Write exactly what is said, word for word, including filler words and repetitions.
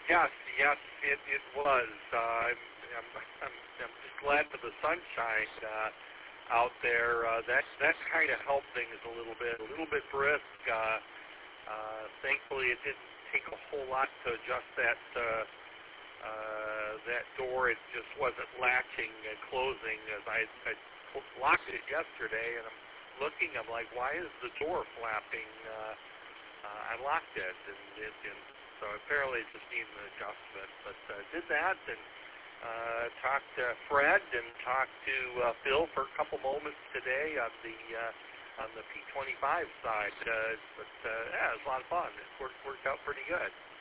Yes, yes, it, it was. Uh, I'm, I'm, I'm, I'm just glad for the sunshine uh, out there. Uh, that that kind of helped things a little bit, a little bit brisk. Uh, uh, thankfully, it didn't take a whole lot to adjust that uh, uh, that door. It just wasn't latching and closing as I, I locked it yesterday, and I'm looking. I'm like, why is the door flapping? Uh, uh, I locked it, and it. And So apparently it just needs an adjustment. But uh, did that and uh, talked to Fred and talked to uh, Phil for a couple moments today on the uh, on the P twenty-five side. Uh, but uh, yeah, it was a lot of fun. It worked, worked out pretty good.